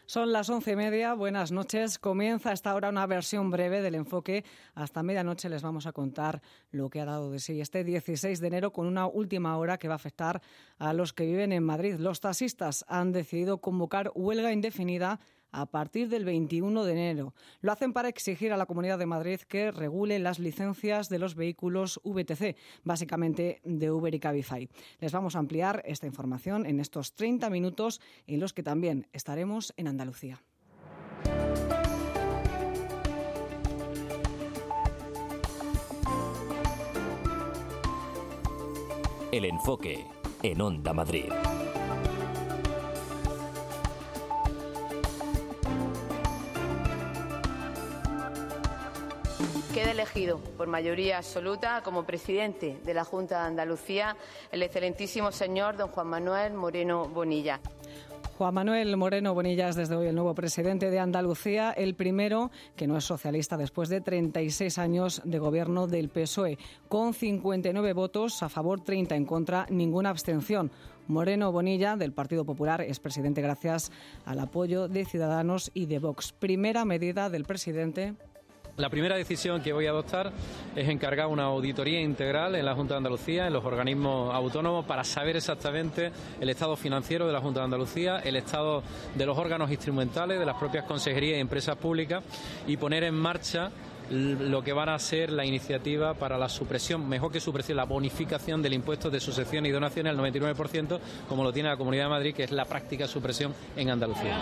Son las 11:30, buenas noches. Comienza a esta hora una versión breve del Enfoque. Hasta medianoche les vamos a contar lo que ha dado de sí este 16 de enero con una última hora que va a afectar a los que viven en Madrid. Los taxistas han decidido convocar huelga indefinida a partir del 21 de enero. Lo hacen para exigir a la Comunidad de Madrid que regule las licencias de los vehículos VTC, básicamente de Uber y Cabify. Les vamos a ampliar esta información en estos 30 minutos en los que también estaremos en Andalucía. El Enfoque, en Onda Madrid. Queda elegido por mayoría absoluta como presidente de la Junta de Andalucía el excelentísimo señor don Juan Manuel Moreno Bonilla. Juan Manuel Moreno Bonilla es desde hoy el nuevo presidente de Andalucía, el primero que no es socialista después de 36 años de gobierno del PSOE, con 59 votos a favor, 30 en contra, ninguna abstención. Moreno Bonilla, del Partido Popular, es presidente gracias al apoyo de Ciudadanos y de Vox. Primera medida del presidente. La primera decisión que voy a adoptar es encargar una auditoría integral en la Junta de Andalucía, en los organismos autónomos, para saber exactamente el estado financiero de la Junta de Andalucía, el estado de los órganos instrumentales, de las propias consejerías y empresas públicas y poner en marcha lo que van a ser la iniciativa para la supresión, mejor que supresión, la bonificación del impuesto de sucesiones y donaciones al 99%, como lo tiene la Comunidad de Madrid, que es la práctica supresión en Andalucía.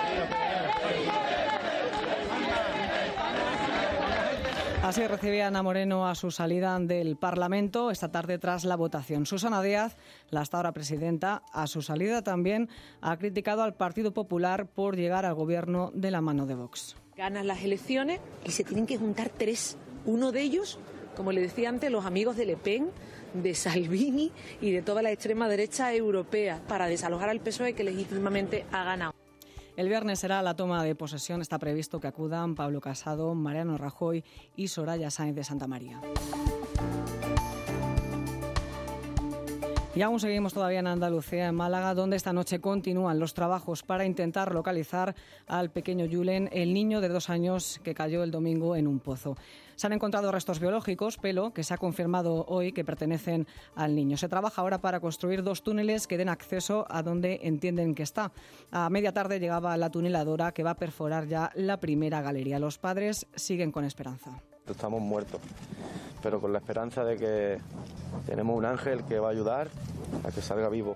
Así recibía Ana Moreno a su salida del Parlamento esta tarde tras la votación. Susana Díaz, la hasta ahora presidenta, a su salida también ha criticado al Partido Popular por llegar al gobierno de la mano de Vox. Ganan las elecciones y se tienen que juntar tres. Uno de ellos, como le decía antes, los amigos de Le Pen, de Salvini y de toda la extrema derecha europea para desalojar al PSOE que legítimamente ha ganado. El viernes será la toma de posesión. Está previsto que acudan Pablo Casado, Mariano Rajoy y Soraya Sáenz de Santamaría. Y aún seguimos todavía en Andalucía, en Málaga, donde esta noche continúan los trabajos para intentar localizar al pequeño Julen, el niño de 2 años que cayó el domingo en un pozo. Se han encontrado restos biológicos, pelo, que se ha confirmado hoy que pertenecen al niño. Se trabaja ahora para construir 2 túneles que den acceso a donde entienden que está. A media tarde llegaba la tuneladora que va a perforar ya la primera galería. Los padres siguen con esperanza. Estamos muertos, pero con la esperanza de que tenemos un ángel que va a ayudar a que salga vivo.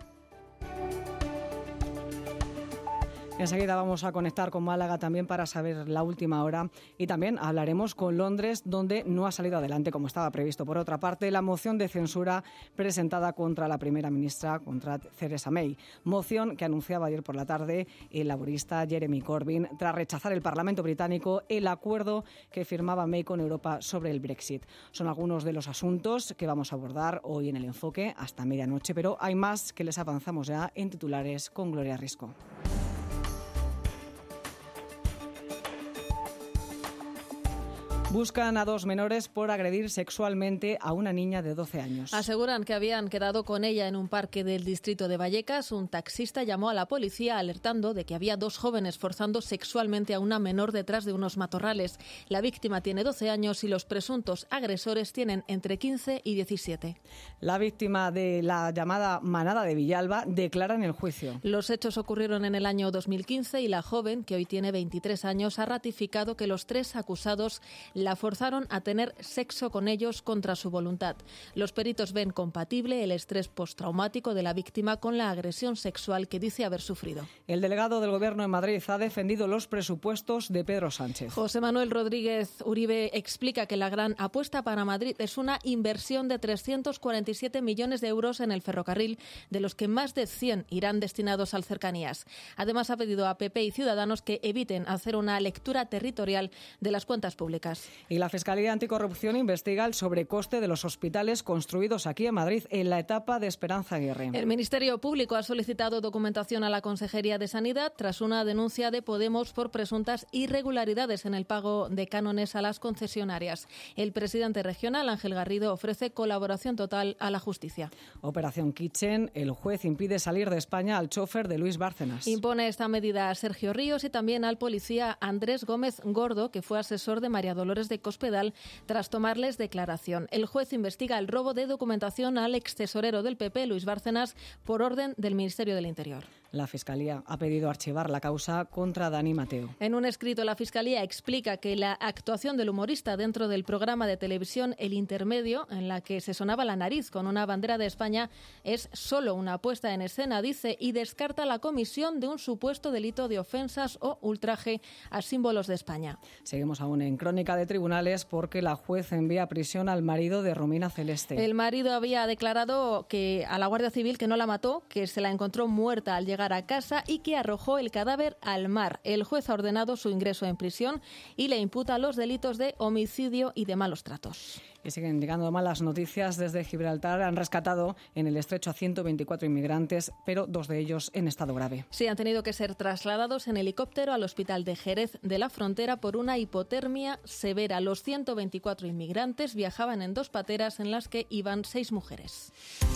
Enseguida vamos a conectar con Málaga también para saber la última hora y también hablaremos con Londres, donde no ha salido adelante como estaba previsto. Por otra parte, la moción de censura presentada contra la primera ministra, contra Theresa May. Moción que anunciaba ayer por la tarde el laborista Jeremy Corbyn tras rechazar el Parlamento británico el acuerdo que firmaba May con Europa sobre el Brexit. Son algunos de los asuntos que vamos a abordar hoy en el Enfoque hasta medianoche, pero hay más que les avanzamos ya en titulares con Gloria Risco. Buscan a 2 menores por agredir sexualmente a una niña de 12 años. Aseguran que habían quedado con ella en un parque del distrito de Vallecas. Un taxista llamó a la policía alertando de que había 2 jóvenes forzando sexualmente a una menor detrás de unos matorrales. La víctima tiene 12 años y los presuntos agresores tienen entre 15 y 17. La víctima de la llamada manada de Villalba declara en el juicio. Los hechos ocurrieron en el año 2015 y la joven, que hoy tiene 23 años, ha ratificado que los 3 acusados la forzaron a tener sexo con ellos contra su voluntad. Los peritos ven compatible el estrés postraumático de la víctima con la agresión sexual que dice haber sufrido. El delegado del Gobierno en Madrid ha defendido los presupuestos de Pedro Sánchez. José Manuel Rodríguez Uribe explica que la gran apuesta para Madrid es una inversión de 347 millones de euros en el ferrocarril, de los que más de 100 irán destinados al Cercanías. Además, ha pedido a PP y Ciudadanos que eviten hacer una lectura territorial de las cuentas públicas. Y la Fiscalía Anticorrupción investiga el sobrecoste de los hospitales construidos aquí en Madrid en la etapa de Esperanza Aguirre. El Ministerio Público ha solicitado documentación a la Consejería de Sanidad tras una denuncia de Podemos por presuntas irregularidades en el pago de cánones a las concesionarias. El presidente regional, Ángel Garrido, ofrece colaboración total a la justicia. Operación Kitchen. El juez impide salir de España al chofer de Luis Bárcenas. Impone esta medida a Sergio Ríos y también al policía Andrés Gómez Gordo, que fue asesor de María Dolores de Cospedal, tras tomarles declaración. El juez investiga el robo de documentación al extesorero del PP, Luis Bárcenas, por orden del Ministerio del Interior. La Fiscalía ha pedido archivar la causa contra Dani Mateo. En un escrito, la Fiscalía explica que la actuación del humorista dentro del programa de televisión El Intermedio, en la que se sonaba la nariz con una bandera de España, es solo una puesta en escena, dice, y descarta la comisión de un supuesto delito de ofensas o ultraje a símbolos de España. Seguimos aún en crónica de tribunales porque la juez envía a prisión al marido de Romina Celeste. El marido había declarado a la Guardia Civil que no la mató, que se la encontró muerta al llegar a casa y que arrojó el cadáver al mar. El juez ha ordenado su ingreso en prisión y le imputa los delitos de homicidio y de malos tratos. Y siguen llegando malas noticias desde Gibraltar. Han rescatado en el estrecho a 124 inmigrantes, pero 2 de ellos en estado grave. Sí, han tenido que ser trasladados en helicóptero al hospital de Jerez de la Frontera por una hipotermia severa. Los 124 inmigrantes viajaban en 2 pateras en las que iban 6 mujeres.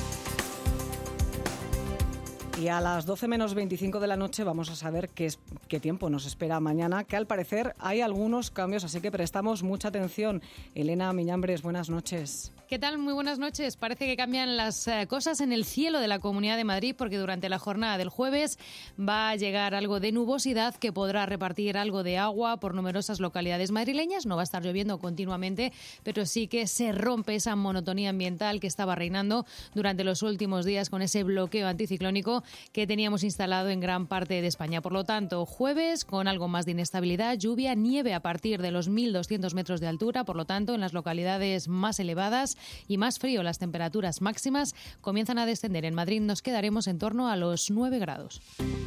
Y a las 12 menos 25 de la noche vamos a saber qué tiempo nos espera mañana, que al parecer hay algunos cambios, así que prestamos mucha atención. Elena Miñambres, buenas noches. ¿Qué tal? Muy buenas noches. Parece que cambian las cosas en el cielo de la Comunidad de Madrid porque durante la jornada del jueves va a llegar algo de nubosidad que podrá repartir algo de agua por numerosas localidades madrileñas. No va a estar lloviendo continuamente, pero sí que se rompe esa monotonía ambiental que estaba reinando durante los últimos días con ese bloqueo anticiclónico que teníamos instalado en gran parte de España. Por lo tanto, jueves con algo más de inestabilidad, lluvia, nieve a partir de los 1.200 metros de altura. Por lo tanto, en las localidades más elevadas y más frío, las temperaturas máximas comienzan a descender. En Madrid nos quedaremos en torno a los 9 grados.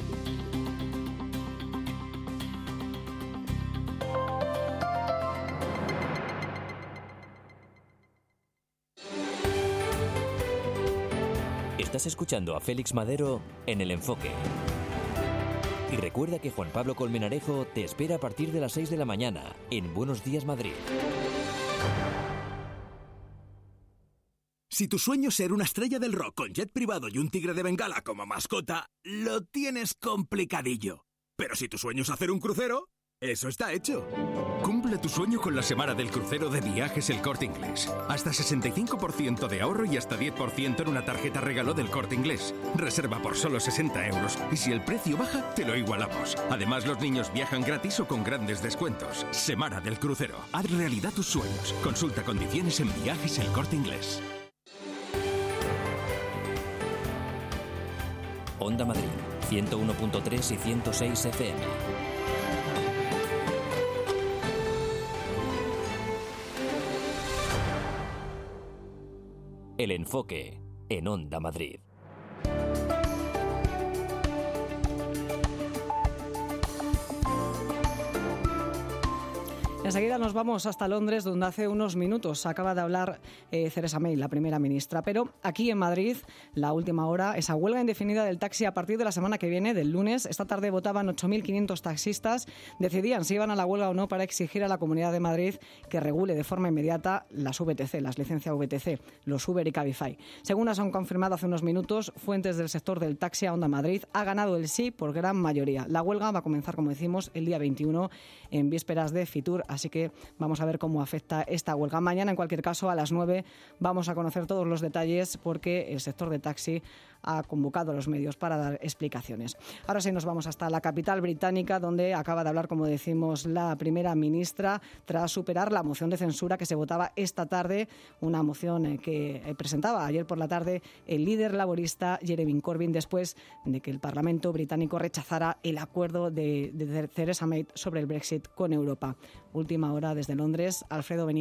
Estás escuchando a Félix Madero en El Enfoque. Y recuerda que Juan Pablo Colmenarejo te espera a partir de las 6 de la mañana en Buenos Días Madrid. Si tu sueño es ser una estrella del rock con jet privado y un tigre de Bengala como mascota, lo tienes complicadillo. Pero si tu sueño es hacer un crucero, eso está hecho. Cumple tu sueño con la semana del crucero de Viajes El Corte Inglés. Hasta 65% de ahorro y hasta 10% en una tarjeta regalo del Corte Inglés. Reserva por solo 60 euros y si el precio baja, te lo igualamos. Además, los niños viajan gratis o con grandes descuentos. Semana del crucero. Haz realidad tus sueños. Consulta condiciones en Viajes El Corte Inglés. Onda Madrid, 101.3 y 106 FM. El Enfoque, en Onda Madrid. Enseguida nos vamos hasta Londres, donde hace unos minutos acaba de hablar Theresa May, la primera ministra. Pero aquí en Madrid, la última hora, esa huelga indefinida del taxi a partir de la semana que viene, del lunes. Esta tarde votaban 8.500 taxistas. Decidían si iban a la huelga o no para exigir a la Comunidad de Madrid que regule de forma inmediata las VTC, las licencias VTC, los Uber y Cabify. Según nos han confirmado hace unos minutos, fuentes del sector del taxi a Onda Madrid, ha ganado el sí por gran mayoría. La huelga va a comenzar, como decimos, el día 21, en vísperas de Fitur. Así que vamos a ver cómo afecta esta huelga. Mañana, en cualquier caso, a las 9 vamos a conocer todos los detalles porque el sector de taxi ha convocado a los medios para dar explicaciones. Ahora sí nos vamos hasta la capital británica, donde acaba de hablar, como decimos, la primera ministra tras superar la moción de censura que se votaba esta tarde, una moción que presentaba ayer por la tarde el líder laborista Jeremy Corbyn después de que el Parlamento británico rechazara el acuerdo de Theresa May sobre el Brexit con Europa. Última hora desde Londres, Alfredo Benito.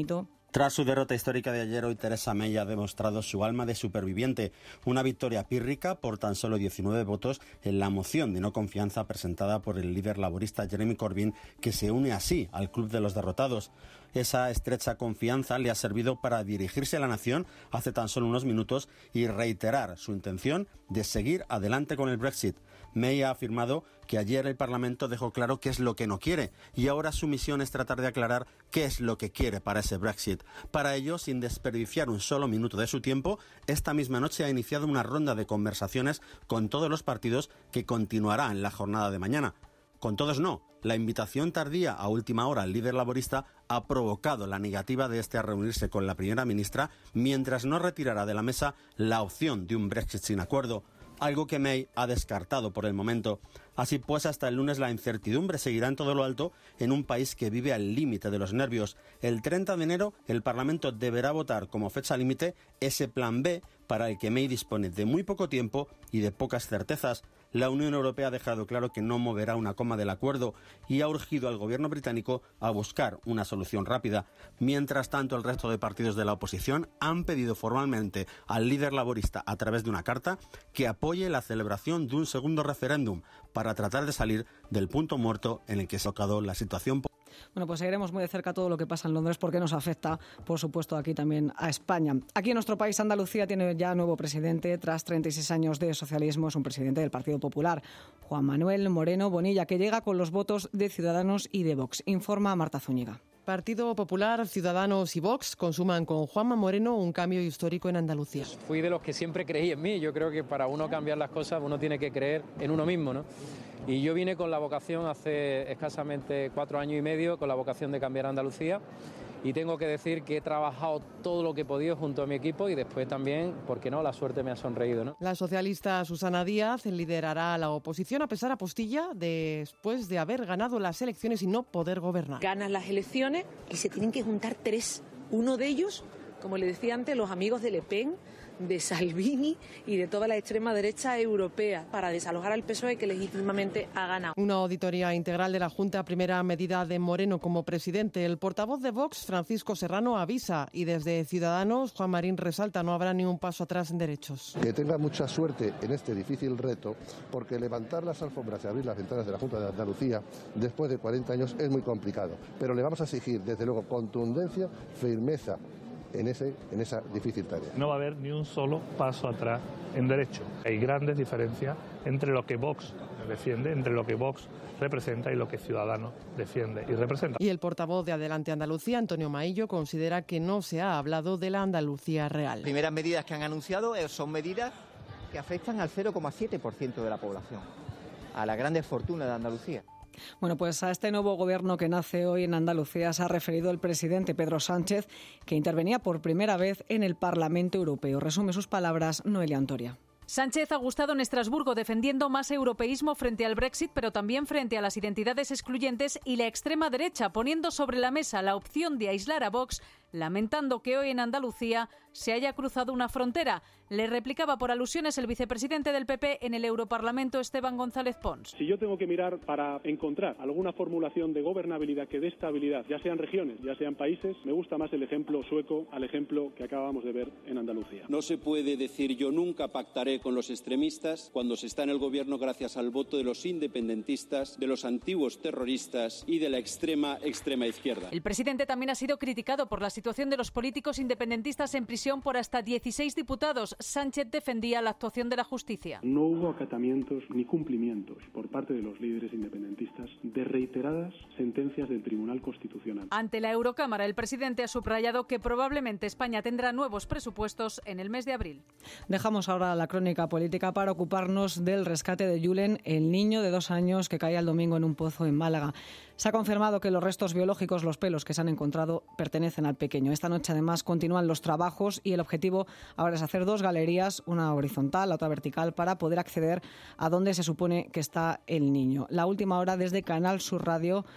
Tras su derrota histórica de ayer, hoy Theresa May ha demostrado su alma de superviviente. Una victoria pírrica por tan solo 19 votos en la moción de no confianza presentada por el líder laborista Jeremy Corbyn, que se une así al club de los derrotados. Esa estrecha confianza le ha servido para dirigirse a la nación hace tan solo unos minutos y reiterar su intención de seguir adelante con el Brexit. May ha afirmado que ayer el Parlamento dejó claro qué es lo que no quiere y ahora su misión es tratar de aclarar qué es lo que quiere para ese Brexit. Para ello, sin desperdiciar un solo minuto de su tiempo, esta misma noche ha iniciado una ronda de conversaciones con todos los partidos que continuará en la jornada de mañana. Con todos no. La invitación tardía a última hora al líder laborista ha provocado la negativa de este a reunirse con la primera ministra mientras no retirará de la mesa la opción de un Brexit sin acuerdo, algo que May ha descartado por el momento. Así pues, hasta el lunes la incertidumbre seguirá en todo lo alto en un país que vive al límite de los nervios. El 30 de enero el Parlamento deberá votar como fecha límite ese plan B para el que May dispone de muy poco tiempo y de pocas certezas. La Unión Europea ha dejado claro que no moverá una coma del acuerdo y ha urgido al gobierno británico a buscar una solución rápida. Mientras tanto, el resto de partidos de la oposición han pedido formalmente al líder laborista, a través de una carta, que apoye la celebración de un segundo referéndum para tratar de salir del punto muerto en el que se ha tocado la situación. Bueno, pues seguiremos muy de cerca todo lo que pasa en Londres porque nos afecta, por supuesto, aquí también a España. Aquí en nuestro país, Andalucía tiene ya nuevo presidente. Tras 36 años de socialismo, es un presidente del Partido Popular, Juan Manuel Moreno Bonilla, que llega con los votos de Ciudadanos y de Vox. Informa Marta Zúñiga. Partido Popular, Ciudadanos y Vox consuman con Juanma Moreno un cambio histórico en Andalucía. Fui de los que siempre creí en mí. Yo creo que para uno cambiar las cosas uno tiene que creer en uno mismo, ¿no? Y yo vine con la vocación hace escasamente 4 años y medio, con la vocación de cambiar Andalucía. Y tengo que decir que he trabajado todo lo que he podido junto a mi equipo y después también, ¿por qué no?, la suerte me ha sonreído, ¿no? La socialista Susana Díaz liderará a la oposición a pesar apostilla después de haber ganado las elecciones y no poder gobernar. Ganan las elecciones y se tienen que juntar 3. Uno de ellos, como le decía antes, los amigos de Le Pen, de Salvini y de toda la extrema derecha europea para desalojar al PSOE que legítimamente ha ganado. Una auditoría integral de la Junta, primera medida de Moreno como presidente. El portavoz de Vox, Francisco Serrano, avisa y desde Ciudadanos, Juan Marín resalta, no habrá ni un paso atrás en derechos. Que tenga mucha suerte en este difícil reto, porque levantar las alfombras y abrir las ventanas de la Junta de Andalucía después de 40 años es muy complicado, pero le vamos a exigir desde luego contundencia, firmeza en esa difícil tarea. No va a haber ni un solo paso atrás en derecho. Hay grandes diferencias entre lo que Vox defiende, entre lo que Vox representa y lo que Ciudadanos defiende y representa. Y el portavoz de Adelante Andalucía, Antonio Maillo, considera que no se ha hablado de la Andalucía real. Las primeras medidas que han anunciado son medidas que afectan al 0,7% de la población, a la gran fortuna de Andalucía. Bueno, pues a este nuevo gobierno que nace hoy en Andalucía se ha referido el presidente Pedro Sánchez, que intervenía por primera vez en el Parlamento Europeo. Resume sus palabras Noelia Antoria. Sánchez ha gustado en Estrasburgo defendiendo más europeísmo frente al Brexit, pero también frente a las identidades excluyentes y la extrema derecha, poniendo sobre la mesa la opción de aislar a Vox, lamentando que hoy en Andalucía se haya cruzado una frontera. Le replicaba por alusiones el vicepresidente del PP en el Europarlamento, Esteban González Pons. Si yo tengo que mirar para encontrar alguna formulación de gobernabilidad que dé estabilidad, ya sean regiones, ya sean países, me gusta más el ejemplo sueco al ejemplo que acabamos de ver en Andalucía. No se puede decir yo nunca pactaré con los extremistas cuando se está en el gobierno gracias al voto de los independentistas, de los antiguos terroristas y de la extrema izquierda. El presidente también ha sido criticado por la situación de los políticos independentistas en prisión por hasta 16 diputados. Sánchez defendía la actuación de la justicia. No hubo acatamientos ni cumplimientos por parte de los líderes independentistas de reiteradas sentencias del Tribunal Constitucional. Ante la Eurocámara, el presidente ha subrayado que probablemente España tendrá nuevos presupuestos en el mes de abril. Dejamos ahora la crónica política para ocuparnos del rescate de Julen, el niño de 2 años que caía el domingo en un pozo en Málaga. Se ha confirmado que los restos biológicos, los pelos que se han encontrado, pertenecen al pequeño. Esta noche, además, continúan los trabajos y el objetivo ahora es hacer 2 galerías, una horizontal, la otra vertical, para poder acceder a donde se supone que está el niño. La última hora desde Canal Sur Radio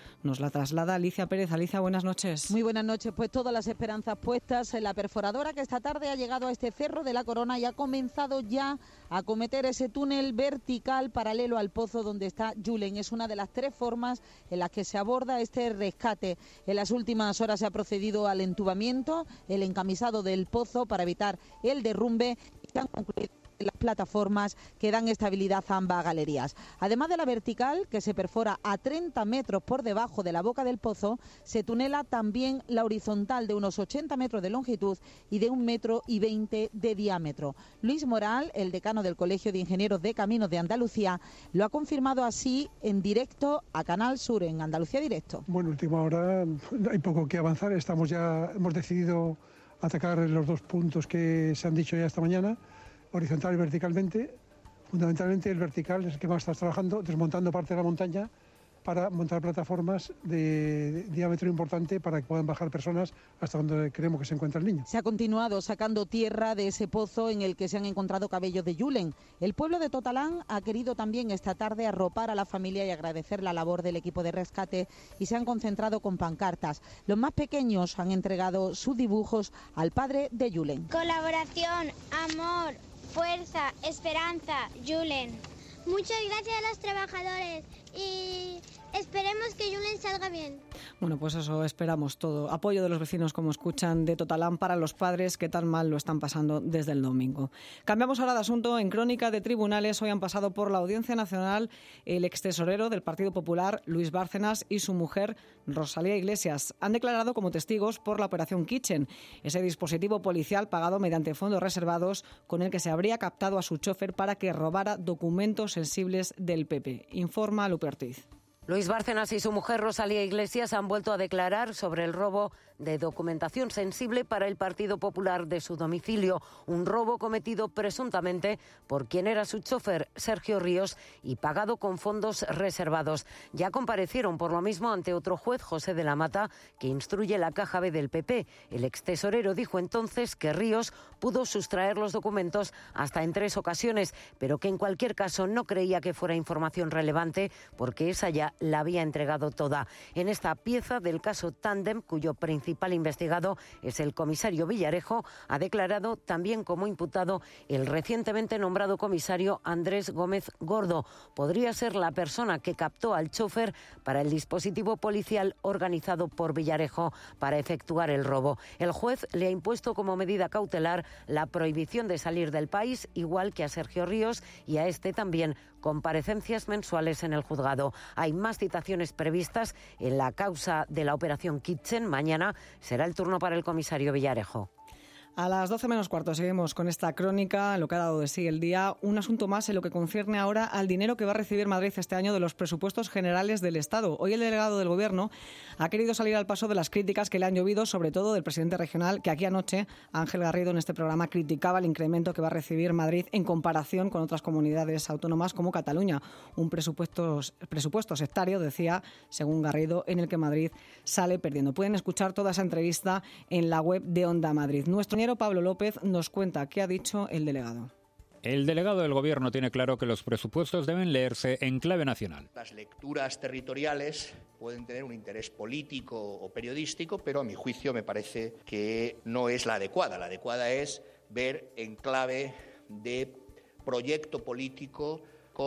Nos la traslada Alicia Pérez. Alicia, buenas noches. Muy buenas noches. Pues todas las esperanzas puestas en la perforadora que esta tarde ha llegado a este Cerro de la Corona y ha comenzado ya a acometer ese túnel vertical paralelo al pozo donde está Julen. Es una de las 3 formas en las que se aborda este rescate. En las últimas horas se ha procedido al entubamiento, el encamisado del pozo para evitar el derrumbe y se han concluido las plataformas que dan estabilidad a ambas galerías. Además de la vertical, que se perfora a 30 metros por debajo de la boca del pozo, se tunela también la horizontal de unos 80 metros de longitud y de 1,20 metros de diámetro. Luis Moral, el decano del Colegio de Ingenieros de Caminos de Andalucía, lo ha confirmado así en directo a Canal Sur, en Andalucía Directo. Bueno, última hora hay poco que avanzar. Hemos decidido atacar los 2 puntos que se han dicho ya esta mañana, horizontal y verticalmente. Fundamentalmente el vertical es el que más está trabajando, desmontando parte de la montaña para montar plataformas de diámetro importante para que puedan bajar personas hasta donde creemos que se encuentra el niño. Se ha continuado sacando tierra de ese pozo en el que se han encontrado cabellos de Julen. El pueblo de Totalán ha querido también esta tarde arropar a la familia y agradecer la labor del equipo de rescate y se han concentrado con pancartas. Los más pequeños han entregado sus dibujos al padre de Julen. Colaboración, amor, fuerza, esperanza, Julen. Muchas gracias a los trabajadores y esperemos que Julen salga bien. Bueno, pues eso esperamos todo. Apoyo de los vecinos, como escuchan, de Totalán para los padres que tan mal lo están pasando desde el domingo. Cambiamos ahora de asunto. En Crónica de Tribunales hoy han pasado por la Audiencia Nacional el extesorero del Partido Popular, Luis Bárcenas, y su mujer, Rosalía Iglesias. Han declarado como testigos por la Operación Kitchen, ese dispositivo policial pagado mediante fondos reservados con el que se habría captado a su chofer para que robara documentos sensibles del PP. Informa Lupe Ortiz. Luis Bárcenas y su mujer Rosalía Iglesias han vuelto a declarar sobre el robo de documentación sensible para el Partido Popular de su domicilio, un robo cometido presuntamente por quien era su chofer, Sergio Ríos, y pagado con fondos reservados. Ya comparecieron por lo mismo ante otro juez, José de la Mata, que instruye la Caja B del PP. El extesorero dijo entonces que Ríos pudo sustraer los documentos hasta en 3 ocasiones, pero que en cualquier caso no creía que fuera información relevante porque esa ya la había entregado toda. En esta pieza del caso Tándem, cuyo principal investigado es el comisario Villarejo, ha declarado también como imputado el recientemente nombrado comisario Andrés Gómez Gordo. Podría ser la persona que captó al chofer para el dispositivo policial organizado por Villarejo para efectuar el robo. El juez le ha impuesto como medida cautelar la prohibición de salir del país, igual que a Sergio Ríos y a este también comparecencias mensuales en el juzgado. Hay más citaciones previstas en la causa de la Operación Kitchen. Mañana será el turno para el comisario Villarejo. A las 12 menos cuarto seguimos con esta crónica, lo que ha dado de sí el día. Un asunto más en lo que concierne ahora al dinero que va a recibir Madrid este año de los presupuestos generales del Estado. Hoy el delegado del Gobierno ha querido salir al paso de las críticas que le han llovido, sobre todo del presidente regional, que aquí anoche, Ángel Garrido, en este programa criticaba el incremento que va a recibir Madrid en comparación con otras comunidades autónomas como Cataluña. Un presupuesto sectario, decía, según Garrido, en el que Madrid sale perdiendo. Pueden escuchar toda esa entrevista en la web de Onda Madrid. Nuestro compañero Pablo López nos cuenta qué ha dicho el delegado. El delegado del Gobierno tiene claro que los presupuestos deben leerse en clave nacional. Las lecturas territoriales pueden tener un interés político o periodístico, pero a mi juicio me parece que no es la adecuada. La adecuada es ver en clave de proyecto político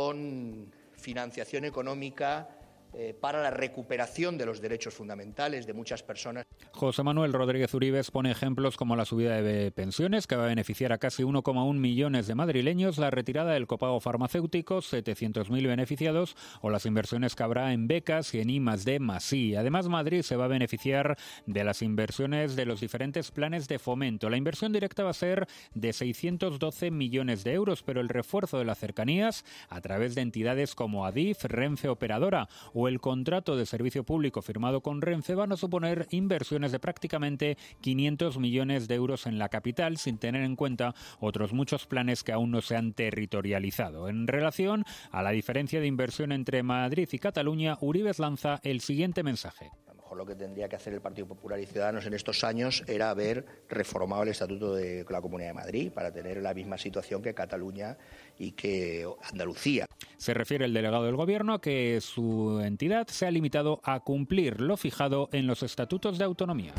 con financiación económica para la recuperación de los derechos fundamentales de muchas personas. José Manuel Rodríguez Uribes pone ejemplos como la subida de pensiones, que va a beneficiar a casi 1,1 millones de madrileños, la retirada del copago farmacéutico, 700.000 beneficiados, o las inversiones que habrá en becas y en I+D+I. Además, Madrid se va a beneficiar de las inversiones de los diferentes planes de fomento. La inversión directa va a ser de 612 millones de euros, pero el refuerzo de las cercanías a través de entidades como Adif, Renfe Operadora o el contrato de servicio público firmado con Renfe van a suponer inversiones de prácticamente 500 millones de euros en la capital, sin tener en cuenta otros muchos planes que aún no se han territorializado. En relación a la diferencia de inversión entre Madrid y Cataluña, Uribes lanza el siguiente mensaje. mejor lo que tendría que hacer el Partido Popular y Ciudadanos en estos años era haber reformado el Estatuto de la Comunidad de Madrid para tener la misma situación que Cataluña y que Andalucía. Se refiere el delegado del Gobierno a que su entidad se ha limitado a cumplir lo fijado en los estatutos de autonomía.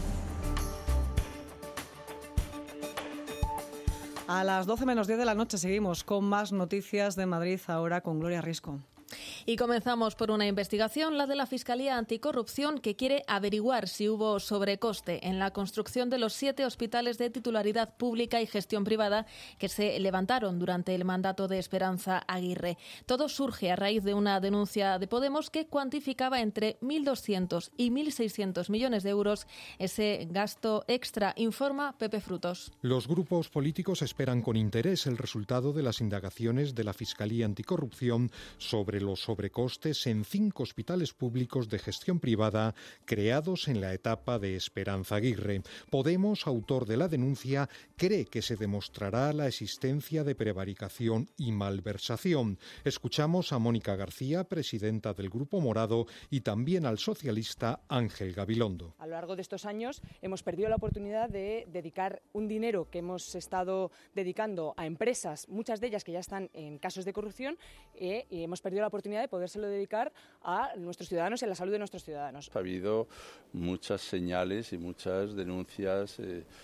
A las 12 menos 10 de la noche seguimos con más noticias de Madrid, ahora con Gloria Risco. Y comenzamos por una investigación, la de la Fiscalía Anticorrupción, que quiere averiguar si hubo sobrecoste en la construcción de los 7 hospitales de titularidad pública y gestión privada que se levantaron durante el mandato de Esperanza Aguirre. Todo surge a raíz de una denuncia de Podemos que cuantificaba entre 1.200 y 1.600 millones de euros ese gasto extra, informa Pepe Frutos. Los grupos políticos esperan con interés el resultado de las indagaciones de la Fiscalía Anticorrupción sobre los sobrecostes en 5 hospitales públicos de gestión privada creados en la etapa de Esperanza Aguirre. Podemos, autor de la denuncia, cree que se demostrará la existencia de prevaricación y malversación. Escuchamos a Mónica García, presidenta del Grupo Morado, y también al socialista Ángel Gabilondo. A lo largo de estos años hemos perdido la oportunidad de dedicar un dinero que hemos estado dedicando a empresas, muchas de ellas que ya están en casos de corrupción, y hemos perdido la oportunidad de podérselo dedicar a nuestros ciudadanos y a la salud de nuestros ciudadanos. Ha habido muchas señales y muchas denuncias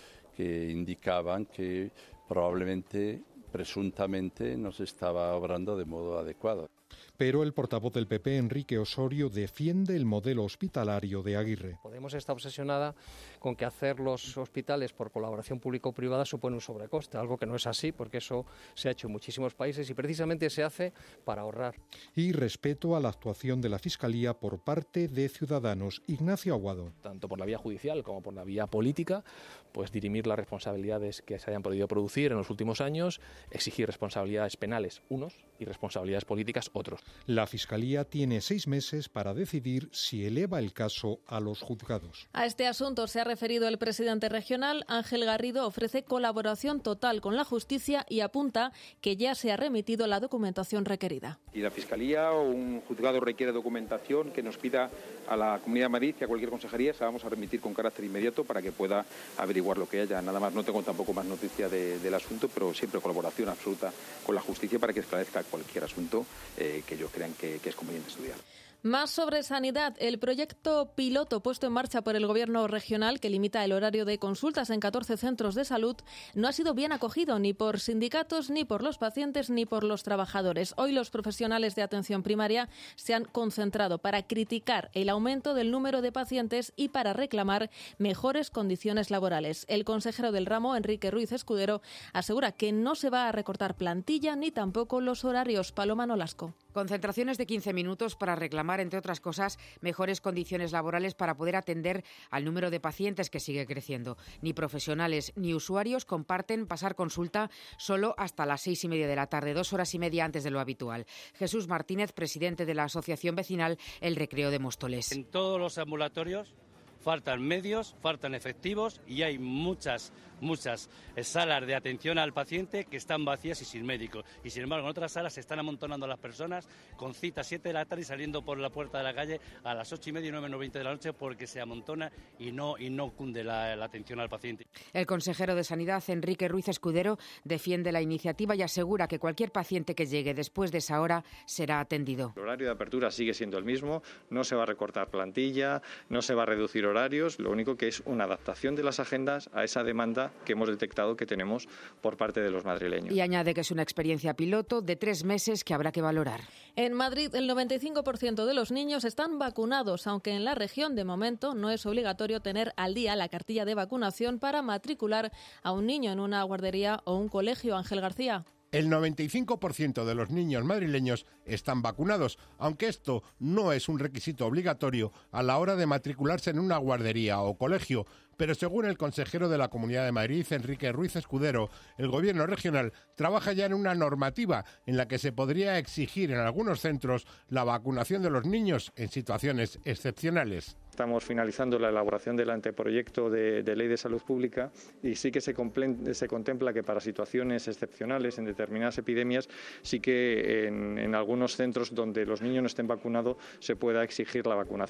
que indicaban que probablemente, presuntamente, no se estaba obrando de modo adecuado. Pero el portavoz del PP, Enrique Osorio, defiende el modelo hospitalario de Aguirre. Podemos estar obsesionada con que hacer los hospitales por colaboración público-privada supone un sobrecoste, algo que no es así, porque eso se ha hecho en muchísimos países y precisamente se hace para ahorrar. Y respeto a la actuación de la Fiscalía por parte de Ciudadanos. Ignacio Aguado. Tanto por la vía judicial como por la vía política, pues dirimir las responsabilidades que se hayan podido producir en los últimos años, exigir responsabilidades penales unos y responsabilidades políticas otros. La Fiscalía tiene 6 meses para decidir si eleva el caso a los juzgados. A este asunto se ha referido el presidente regional. Ángel Garrido ofrece colaboración total con la justicia y apunta que ya se ha remitido la documentación requerida. Si la Fiscalía o un juzgado requiere documentación que nos pida a la Comunidad de Madrid y a cualquier consejería, se la vamos a remitir con carácter inmediato para que pueda averiguar lo que haya. Nada más, no tengo tampoco más noticia del asunto, pero siempre colaboración absoluta con la justicia para que esclarezca cualquier asunto que ellos crean que es conveniente estudiar. Más sobre sanidad. El proyecto piloto puesto en marcha por el Gobierno regional, que limita el horario de consultas en 14 centros de salud, no ha sido bien acogido ni por sindicatos, ni por los pacientes, ni por los trabajadores. Hoy los profesionales de atención primaria se han concentrado para criticar el aumento del número de pacientes y para reclamar mejores condiciones laborales. El consejero del ramo, Enrique Ruiz Escudero, asegura que no se va a recortar plantilla ni tampoco los horarios. Paloma Nolasco. Concentraciones de 15 minutos para reclamar, entre otras cosas, mejores condiciones laborales para poder atender al número de pacientes que sigue creciendo. Ni profesionales ni usuarios comparten pasar consulta solo hasta las 6:30 de la tarde, 2 horas y media antes de lo habitual. Jesús Martínez, presidente de la Asociación Vecinal El Recreo de Móstoles. En todos los ambulatorios faltan medios, faltan efectivos y hay muchas salas de atención al paciente que están vacías y sin médicos. Y sin embargo, en otras salas se están amontonando las personas con cita 7 de la tarde y saliendo por la puerta de la calle a las 8:30 y 9:20 de la noche porque se amontona y no cunde la atención al paciente. El consejero de Sanidad, Enrique Ruiz Escudero, defiende la iniciativa y asegura que cualquier paciente que llegue después de esa hora será atendido. El horario de apertura sigue siendo el mismo, no se va a recortar plantilla, no se va a reducir horarios, lo único que es una adaptación de las agendas a esa demanda que hemos detectado que tenemos por parte de los madrileños. Y añade que es una experiencia piloto de 3 meses que habrá que valorar. En Madrid, el 95% de los niños están vacunados, aunque en la región, de momento, no es obligatorio tener al día la cartilla de vacunación para matricular a un niño en una guardería o un colegio. Ángel García. El 95% de los niños madrileños están vacunados, aunque esto no es un requisito obligatorio a la hora de matricularse en una guardería o colegio. Pero según el consejero de la Comunidad de Madrid, Enrique Ruiz Escudero, el Gobierno regional trabaja ya en una normativa en la que se podría exigir en algunos centros la vacunación de los niños en situaciones excepcionales. Estamos finalizando la elaboración del anteproyecto de ley de salud pública y sí que se contempla que para situaciones excepcionales, en determinadas epidemias, sí que en algunos centros donde los niños no estén vacunados se pueda exigir la vacunación.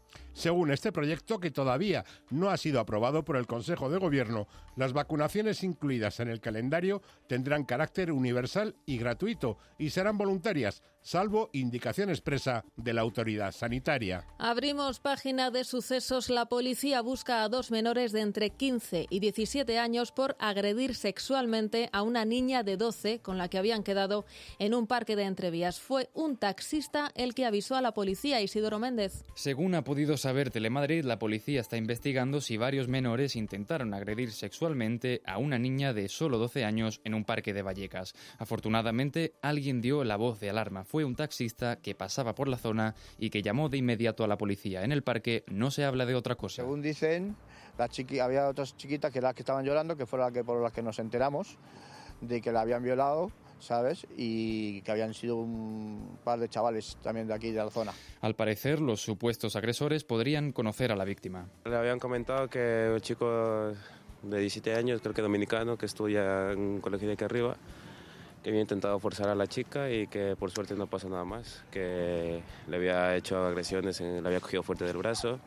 Según este proyecto, que todavía no ha sido aprobado por el Consejo de Gobierno, las vacunaciones incluidas en el calendario tendrán carácter universal y gratuito y serán voluntarias, salvo indicación expresa de la autoridad sanitaria. Abrimos página de sucesos. La policía busca a 2 menores de entre 15 y 17 años por agredir sexualmente a una niña de 12 con la que habían quedado en un parque de Entrevías. Fue un taxista el que avisó a la policía. Isidoro Méndez. Según ha podido saber Telemadrid, la policía está investigando si varios menores intentaron agredir sexualmente a una niña de solo 12 años en un parque de Vallecas. Afortunadamente, alguien dio la voz de alarma. Fue un taxista que pasaba por la zona y que llamó de inmediato a la policía. En el parque no se habla de otra cosa. Según dicen, había otras chiquitas que estaban llorando, que fueron por las que nos enteramos de que la habían violado, ¿sabes? Y que habían sido un par de chavales también de aquí, de la zona. Al parecer, los supuestos agresores podrían conocer a la víctima. Le habían comentado que un chico de 17 años, creo que dominicano, que estudia en un colegio de aquí arriba, que había intentado forzar a la chica y que por suerte no pasó nada más, que le había hecho agresiones, le había cogido fuerte del brazo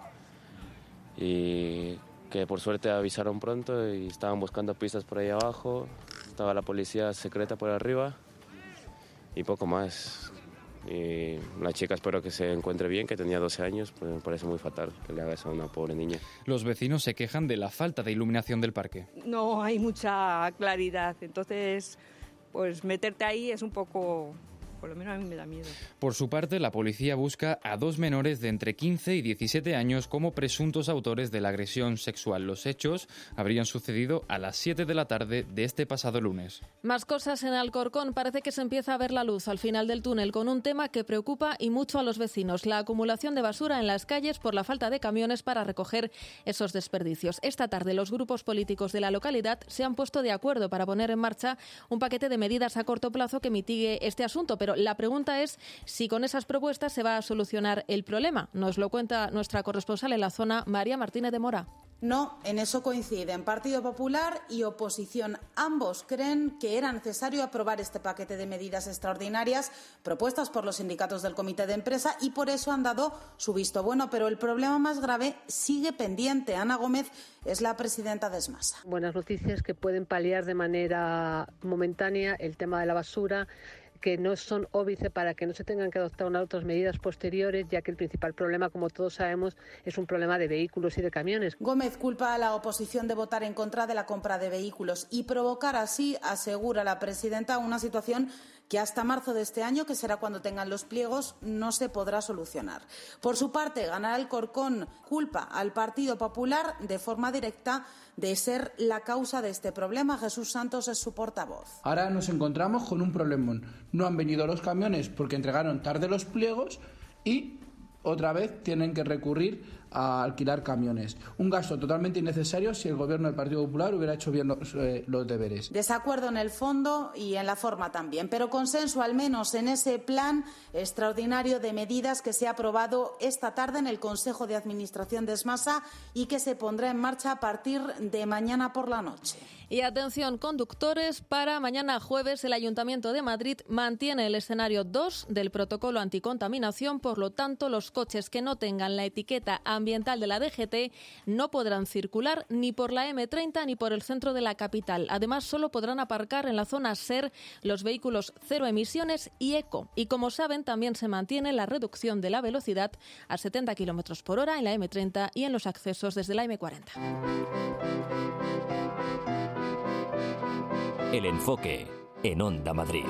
y que por suerte avisaron pronto y estaban buscando pistas por ahí abajo, estaba la policía secreta por arriba y poco más. Y la chica espero que se encuentre bien, que tenía 12 años, pues me parece muy fatal que le haga eso a una pobre niña. Los vecinos se quejan de la falta de iluminación del parque. No hay mucha claridad, entonces pues meterte ahí es un poco, por lo menos a mí me da miedo. Por su parte, la policía busca a 2 menores de entre 15 y 17 años como presuntos autores de la agresión sexual. Los hechos habrían sucedido a las 7 de la tarde de este pasado lunes. Más cosas en Alcorcón. Parece que se empieza a ver la luz al final del túnel con un tema que preocupa y mucho a los vecinos: la acumulación de basura en las calles por la falta de camiones para recoger esos desperdicios. Esta tarde los grupos políticos de la localidad se han puesto de acuerdo para poner en marcha un paquete de medidas a corto plazo que mitigue este asunto, pero la pregunta es si con esas propuestas se va a solucionar el problema. Nos lo cuenta nuestra corresponsal en la zona, María Martínez de Mora. No, en eso coinciden Partido Popular y oposición. Ambos creen que era necesario aprobar este paquete de medidas extraordinarias propuestas por los sindicatos del comité de empresa y por eso han dado su visto bueno. Pero el problema más grave sigue pendiente. Ana Gómez es la presidenta de Smasa. Buenas noticias que pueden paliar de manera momentánea el tema de la basura, que no son óbice para que no se tengan que adoptar otras medidas posteriores, ya que el principal problema, como todos sabemos, es un problema de vehículos y de camiones. Gómez culpa a la oposición de votar en contra de la compra de vehículos y provocar así, asegura la presidenta, una situación que hasta marzo de este año, que será cuando tengan los pliegos, no se podrá solucionar. Por su parte, Ganar Alcorcón culpa al Partido Popular de forma directa de ser la causa de este problema. Jesús Santos es su portavoz. Ahora nos encontramos con un problemón. No han venido los camiones porque entregaron tarde los pliegos y otra vez tienen que recurrir a alquilar camiones. Un gasto totalmente innecesario si el gobierno del Partido Popular hubiera hecho bien los deberes. Desacuerdo en el fondo y en la forma también, pero consenso al menos en ese plan extraordinario de medidas que se ha aprobado esta tarde en el Consejo de Administración de Smasa y que se pondrá en marcha a partir de mañana por la noche. Y atención, conductores, para mañana jueves el Ayuntamiento de Madrid mantiene el escenario 2 del protocolo anticontaminación. Por lo tanto, los coches que no tengan la etiqueta ambiental de la DGT no podrán circular ni por la M30 ni por el centro de la capital. Además, solo podrán aparcar en la zona SER los vehículos cero emisiones y eco. Y como saben, también se mantiene la reducción de la velocidad a 70 km por hora en la M30 y en los accesos desde la M40. El enfoque en Onda Madrid.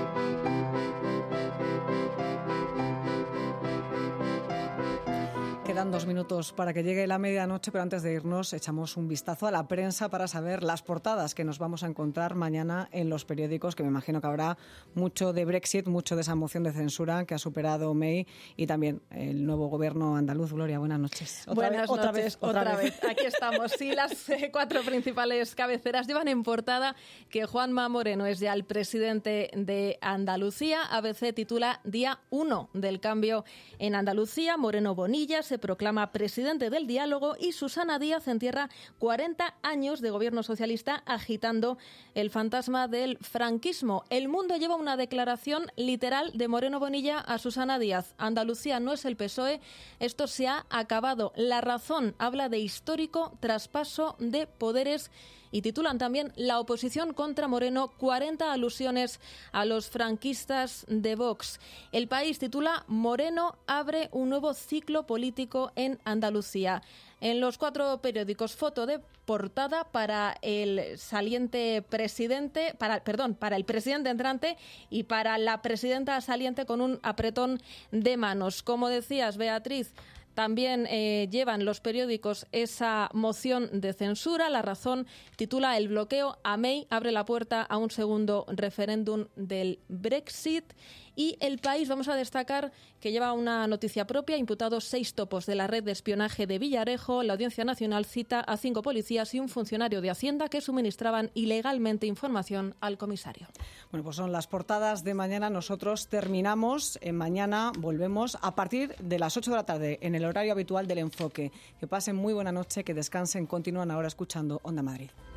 Quedan 2 minutos para que llegue la medianoche, pero antes de irnos echamos un vistazo a la prensa para saber las portadas que nos vamos a encontrar mañana en los periódicos, que me imagino que habrá mucho de Brexit, mucho de esa moción de censura que ha superado May y también el nuevo gobierno andaluz. Gloria, buenas noches. Buenas noches. Otra vez. Aquí estamos. Sí, las 4 principales cabeceras llevan en portada que Juanma Moreno es ya el presidente de Andalucía. ABC titula Día 1 del cambio en Andalucía. Moreno Bonilla se proclama presidente del diálogo y Susana Díaz entierra 40 años de gobierno socialista agitando el fantasma del franquismo. El Mundo lleva una declaración literal de Moreno Bonilla a Susana Díaz. Andalucía no es el PSOE, esto se ha acabado. La Razón habla de histórico traspaso de poderes y titulan también La oposición contra Moreno, 40 alusiones a los franquistas de Vox. El País titula Moreno abre un nuevo ciclo político en Andalucía. En los 4 periódicos, foto de portada para el saliente presidente, para el presidente entrante y para la presidenta saliente con un apretón de manos. Como decías, Beatriz, también llevan los periódicos esa moción de censura. La Razón titula El bloqueo a May abre la puerta a un segundo referéndum del Brexit. Y El País, vamos a destacar que lleva una noticia propia, imputados 6 topos de la red de espionaje de Villarejo. La Audiencia Nacional cita a 5 policías y un funcionario de Hacienda que suministraban ilegalmente información al comisario. Bueno, pues son las portadas de mañana. Nosotros terminamos. Mañana volvemos a partir de las 8 de la tarde en el horario habitual del Enfoque. Que pasen muy buena noche, que descansen. Continúan ahora escuchando Onda Madrid.